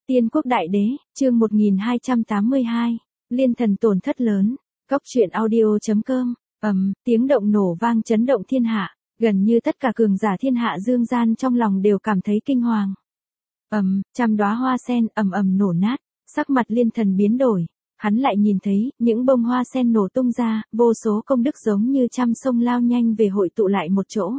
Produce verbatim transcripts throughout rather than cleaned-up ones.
Tiên quốc đại đế, chương một nghìn hai trăm tám mươi hai, liên thần tổn thất lớn, góc truyện audio.com, ầm, tiếng động nổ vang chấn động thiên hạ, gần như tất cả cường giả thiên hạ dương gian trong lòng đều cảm thấy kinh hoàng. Ầm, trăm đóa hoa sen ầm ầm nổ nát, sắc mặt liên thần biến đổi, hắn lại nhìn thấy những bông hoa sen nổ tung ra, vô số công đức giống như trăm sông lao nhanh về hội tụ lại một chỗ.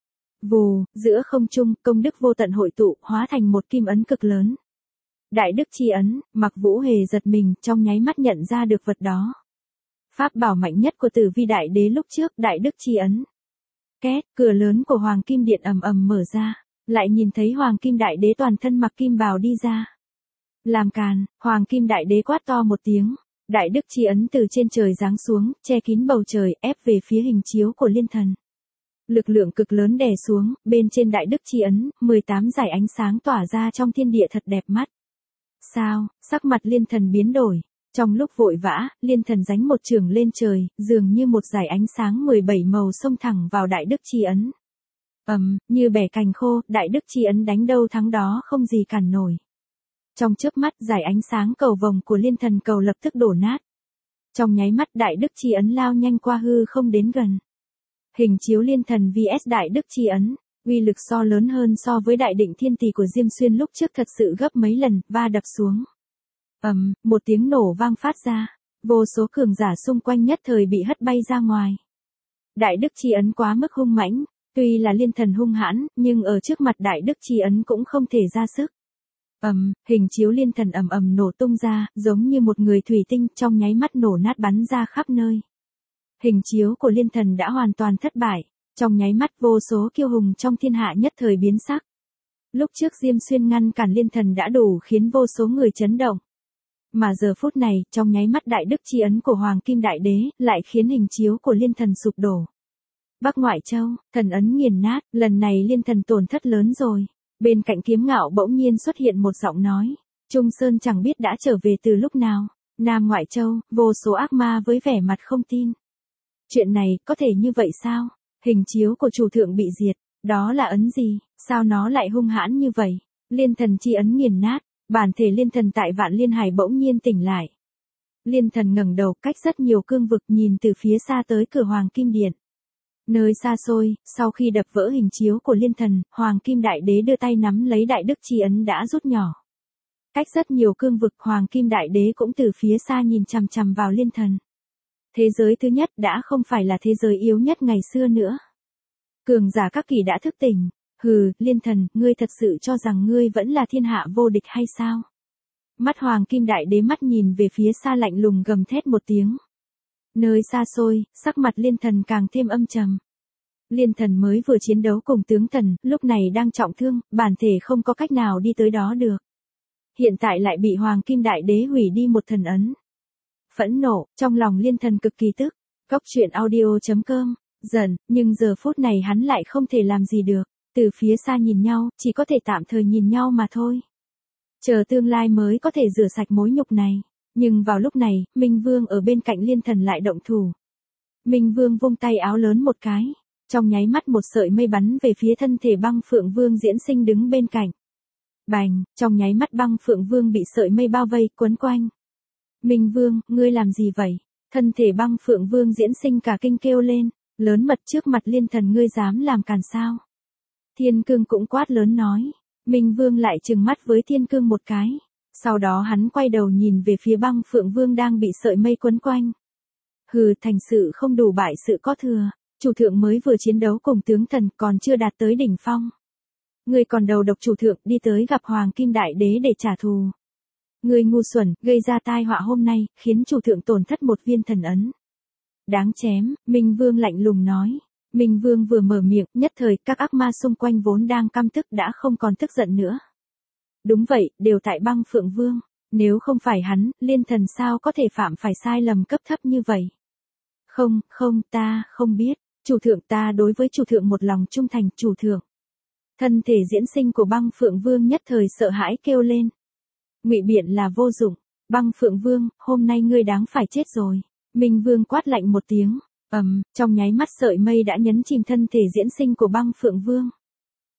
Vù, giữa không trung, công đức vô tận hội tụ, hóa thành một kim ấn cực lớn. Đại đức chi ấn, Mặc Vũ hề giật mình, trong nháy mắt nhận ra được vật đó. Pháp bảo mạnh nhất của Tử Vi đại đế lúc trước, đại đức chi ấn. Két, cửa lớn của Hoàng Kim Điện ầm ầm mở ra, lại nhìn thấy Hoàng Kim đại đế toàn thân mặc kim bào đi ra. Làm càn, Hoàng Kim đại đế quát to một tiếng, đại đức chi ấn từ trên trời giáng xuống, che kín bầu trời, ép về phía hình chiếu của liên thần. Lực lượng cực lớn đè xuống, bên trên đại đức chi ấn, mười tám dải ánh sáng tỏa ra trong thiên địa thật đẹp mắt. Sao, sắc mặt liên thần biến đổi, trong lúc vội vã, liên thần giánh một trường lên trời, dường như một dải ánh sáng mười bảy màu xông thẳng vào đại đức chi ấn. Ầm, như bẻ cành khô, đại đức chi ấn đánh đâu thắng đó không gì cản nổi. Trong chớp mắt, dải ánh sáng cầu vồng của liên thần cầu lập tức đổ nát. Trong nháy mắt, đại đức chi ấn lao nhanh qua hư không đến gần. Hình chiếu liên thần vs đại đức chi ấn, uy lực so lớn hơn so với đại định thiên tỷ của Diêm Xuyên lúc trước thật sự gấp mấy lần, va đập xuống. Ầm, một tiếng nổ vang phát ra, vô số cường giả xung quanh nhất thời bị hất bay ra ngoài. Đại đức chi ấn quá mức hung mãnh, tuy là liên thần hung hãn, nhưng ở trước mặt đại đức chi ấn cũng không thể ra sức. Ầm, hình chiếu liên thần ầm ầm nổ tung ra, giống như một người thủy tinh, trong nháy mắt nổ nát bắn ra khắp nơi. Hình chiếu của liên thần đã hoàn toàn thất bại, trong nháy mắt vô số kiêu hùng trong thiên hạ nhất thời biến sắc. Lúc trước Diêm Xuyên ngăn cản liên thần đã đủ khiến vô số người chấn động. Mà giờ phút này, trong nháy mắt đại đức chi ấn của Hoàng Kim Đại Đế, lại khiến hình chiếu của liên thần sụp đổ. Bắc Ngoại Châu, thần ấn nghiền nát, lần này liên thần tổn thất lớn rồi. Bên cạnh Kiếm Ngạo bỗng nhiên xuất hiện một giọng nói, Trung Sơn chẳng biết đã trở về từ lúc nào. Nam Ngoại Châu, vô số ác ma với vẻ mặt không tin. Chuyện này, có thể như vậy sao? Hình chiếu của chủ thượng bị diệt, đó là ấn gì, sao nó lại hung hãn như vậy? Liên thần chi ấn nghiền nát, bản thể liên thần tại Vạn Liên Hải bỗng nhiên tỉnh lại. Liên thần ngẩng đầu cách rất nhiều cương vực nhìn từ phía xa tới cửa Hoàng Kim Điện. Nơi xa xôi, sau khi đập vỡ hình chiếu của liên thần, Hoàng Kim Đại Đế đưa tay nắm lấy đại đức chi ấn đã rút nhỏ. Cách rất nhiều cương vực, Hoàng Kim Đại Đế cũng từ phía xa nhìn chằm chằm vào liên thần. Thế giới thứ nhất đã không phải là thế giới yếu nhất ngày xưa nữa. Cường giả các kỳ đã thức tỉnh. Hừ, liên thần, ngươi thật sự cho rằng ngươi vẫn là thiên hạ vô địch hay sao? Mắt Hoàng Kim Đại Đế mắt nhìn về phía xa lạnh lùng gầm thét một tiếng. Nơi xa xôi, sắc mặt liên thần càng thêm âm trầm. Liên thần mới vừa chiến đấu cùng tướng thần, lúc này đang trọng thương, bản thể không có cách nào đi tới đó được. Hiện tại lại bị Hoàng Kim Đại Đế hủy đi một thần ấn. Phẫn nộ, trong lòng liên thần cực kỳ tức. Góc truyện audio.com, giận, nhưng giờ phút này hắn lại không thể làm gì được. Từ phía xa nhìn nhau, chỉ có thể tạm thời nhìn nhau mà thôi. Chờ tương lai mới có thể rửa sạch mối nhục này. Nhưng vào lúc này, Minh Vương ở bên cạnh liên thần lại động thủ. Minh Vương vung tay áo lớn một cái. Trong nháy mắt một sợi mây bắn về phía thân thể Băng Phượng Vương diễn sinh đứng bên cạnh. Bành, trong nháy mắt Băng Phượng Vương bị sợi mây bao vây, quấn quanh. Minh Vương, ngươi làm gì vậy? Thân thể Băng Phượng Vương diễn sinh cả kinh kêu lên, lớn mật trước mặt liên thần ngươi dám làm càn sao? Thiên Cương cũng quát lớn nói. Minh Vương lại trừng mắt với Thiên Cương một cái. Sau đó hắn quay đầu nhìn về phía Băng Phượng Vương đang bị sợi mây quấn quanh. Hừ, thành sự không đủ bại sự có thừa. Chủ thượng mới vừa chiến đấu cùng tướng thần còn chưa đạt tới đỉnh phong. Ngươi còn đầu độc chủ thượng đi tới gặp Hoàng Kim Đại Đế để trả thù. Ngươi ngu xuẩn, gây ra tai họa hôm nay, khiến chủ thượng tổn thất một viên thần ấn. Đáng chém, Minh Vương lạnh lùng nói. Minh Vương vừa mở miệng, nhất thời các ác ma xung quanh vốn đang căm tức đã không còn tức giận nữa. Đúng vậy, đều tại Băng Phượng Vương. Nếu không phải hắn, liên thần sao có thể phạm phải sai lầm cấp thấp như vậy? Không, không, ta, không biết. Chủ thượng ta đối với chủ thượng một lòng trung thành, chủ thượng. Thân thể diễn sinh của Băng Phượng Vương nhất thời sợ hãi kêu lên. Ngụy biện là vô dụng. Băng Phượng Vương, hôm nay ngươi đáng phải chết rồi. Minh Vương quát lạnh một tiếng. Ầm, um, trong nháy mắt sợi mây đã nhấn chìm thân thể diễn sinh của Băng Phượng Vương.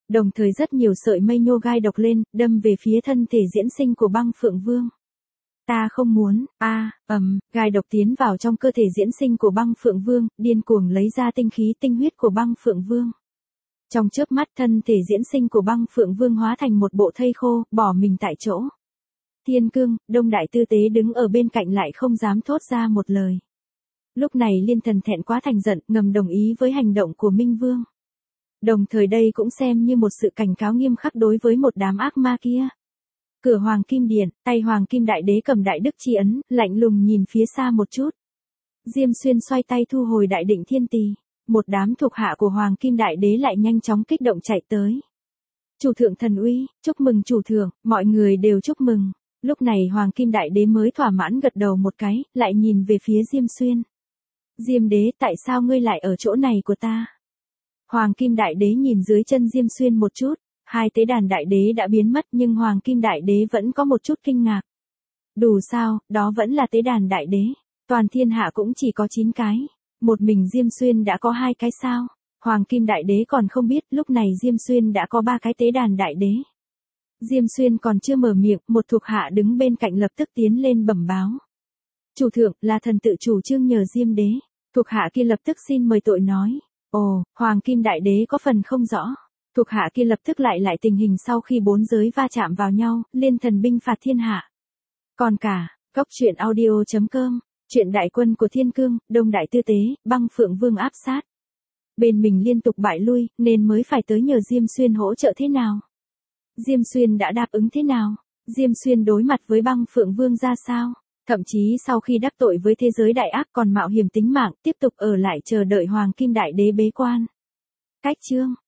Đồng thời rất nhiều sợi mây nhô gai độc lên, đâm về phía thân thể diễn sinh của băng phượng vương. Ta không muốn, a, ầm, gai độc tiến vào trong cơ thể diễn sinh của băng phượng vương, điên cuồng lấy ra tinh khí tinh huyết của băng phượng vương. Trong chớp mắt thân thể diễn sinh của băng phượng vương hóa thành một bộ thây khô, bỏ mình tại chỗ. Thiên Cương, Đông Đại Tư Tế đứng ở bên cạnh lại không dám thốt ra một lời. Lúc này Liên Thần thẹn quá thành giận, ngầm đồng ý với hành động của Minh Vương. Đồng thời đây cũng xem như một sự cảnh cáo nghiêm khắc đối với một đám ác ma kia. Cửa Hoàng Kim Điện, tay Hoàng Kim Đại Đế cầm đại đức chi ấn, lạnh lùng nhìn phía xa một chút. Diêm Xuyên xoay tay thu hồi đại định thiên tỳ. Một đám thuộc hạ của Hoàng Kim Đại Đế lại nhanh chóng kích động chạy tới. Chủ thượng thần uy, chúc mừng chủ thượng, mọi người đều chúc mừng. Lúc này Hoàng Kim Đại Đế mới thỏa mãn gật đầu một cái, lại nhìn về phía Diêm Xuyên. Diêm đế, tại sao ngươi lại ở chỗ này của ta? Hoàng Kim Đại Đế nhìn dưới chân Diêm Xuyên một chút, hai tế đàn đại đế đã biến mất nhưng Hoàng Kim Đại Đế vẫn có một chút kinh ngạc. Đủ sao, đó vẫn là tế đàn đại đế. Toàn thiên hạ cũng chỉ có chín cái. Một mình Diêm Xuyên đã có hai cái sao? Hoàng Kim Đại Đế còn không biết lúc này Diêm Xuyên đã có ba cái tế đàn đại đế. Diêm Xuyên còn chưa mở miệng, một thuộc hạ đứng bên cạnh lập tức tiến lên bẩm báo. Chủ thượng, là thần tự chủ trương nhờ Diêm đế. Thuộc hạ kia lập tức xin mời tội nói. Ồ, Hoàng Kim Đại Đế có phần không rõ. Thuộc hạ kia lập tức lại lại tình hình sau khi bốn giới va chạm vào nhau, Liên Thần binh phạt thiên hạ. Còn cả, góc truyện audio chấm com, chuyện đại quân của Thiên Cương, Đông Đại Tư Tế, băng phượng vương áp sát. Bên mình liên tục bại lui, nên mới phải tới nhờ Diêm Xuyên hỗ trợ thế nào? Diêm Xuyên đã đáp ứng thế nào? Diêm Xuyên đối mặt với băng phượng vương ra sao? Thậm chí sau khi đắc tội với thế giới đại ác còn mạo hiểm tính mạng, tiếp tục ở lại chờ đợi Hoàng Kim Đại Đế bế quan. Cách chương